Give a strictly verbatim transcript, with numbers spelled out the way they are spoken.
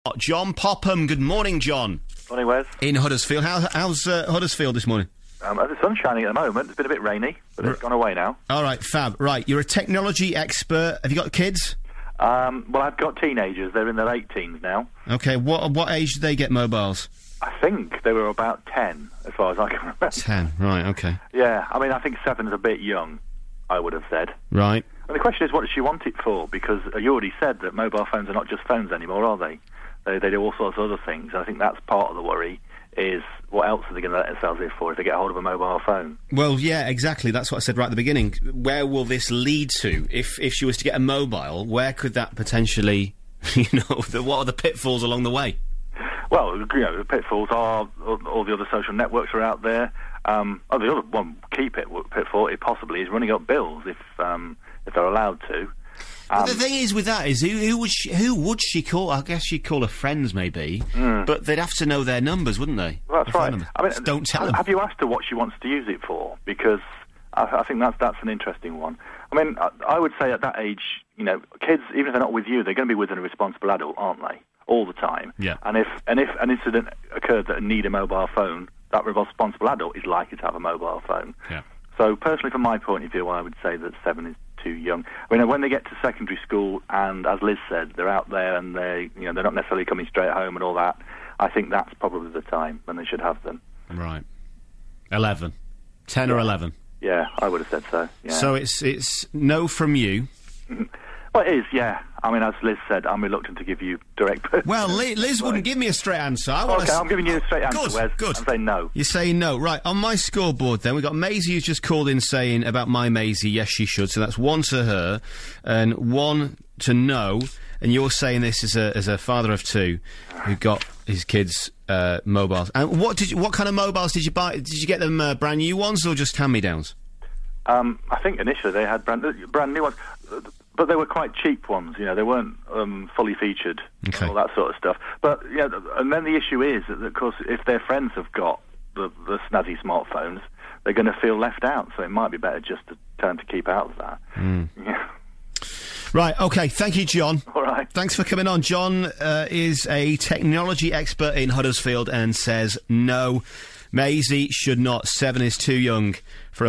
John Popham. Good morning, John. Morning, Wes. In Huddersfield. How, how's uh, Huddersfield this morning? Um, the sun's shining at the moment. It's been a bit rainy, but it's R- gone away now. All right, fab. Right, you're a technology expert. Have you got kids? Um, well, I've got teenagers. They're in their eight teens now. Okay, what what age did they get mobiles? I think they were about ten, as far as I can remember. Ten, right, okay. Yeah, I mean, I think seven's a bit young, I would have said. Right. And the question is, what does she want it for? Because you already said that mobile phones are not just phones anymore, are they? They, they do all sorts of other things. And I think that's part of the worry, is what else are they going to let themselves in for if they get hold of a mobile phone? Well, yeah, exactly. That's what I said right at the beginning. Where will this lead to? If if she was to get a mobile, where could that potentially, you know, the, what are the pitfalls along the way? Well, you know, the pitfalls are all, all the other social networks are out there. Um, oh, the other one key pit, pitfall, it possibly, is running up bills if um, if they're allowed to. Um, the thing is with that is who, who would she, who would she call? I guess she'd call her friends maybe, mm. but they'd have to know their numbers, wouldn't they? Well, that's right. I mean, Just don't tell have, them. Have you asked her what she wants to use it for? Because I, I think that's that's an interesting one. I mean, I, I would say at that age, you know, kids, even if they're not with you, they're going to be with a responsible adult, aren't they? All the time. Yeah. And if and if an incident occurred that need a mobile phone, that responsible adult is likely to have a mobile phone. Yeah. So personally, from my point of view, I would say that seven is too young. I mean, when they get to secondary school, and as Liz said, they're out there and they, you know, they're not necessarily coming straight home and all that. I think that's probably the time when they should have them. Right. Eleven. Ten yeah. or eleven. Yeah, I would have said so. Yeah. So it's it's no from you. Well, it is, yeah. I mean, as Liz said, I'm reluctant to give you direct... Well, Liz, Liz wouldn't give me a straight answer. I okay, I'm giving you a straight answer, good, Wes. Good, I'm saying no. You're saying no. Right, on my scoreboard then, we've got Maisie who's just called in saying about my Maisie, yes, she should. So that's one to her, and one to no. And you're saying this as a as a father of two who got his kids uh, mobiles. And what did you, what kind of mobiles did you buy? Did you get them uh, brand new ones or just hand-me-downs? Um, I think initially they had brand, brand new ones, but they were quite cheap ones. You know, they weren't um, fully featured, okay. all that sort of stuff. But yeah, and then the issue is that, of course, if their friends have got the, the snazzy smartphones, they're going to feel left out. So it might be better just to tell them to keep out of that. Mm. Yeah. Right, okay, thank you, John. All right. Thanks for coming on. John uh, is a technology expert in Huddersfield and says no, Maisie should not. Seven is too young for a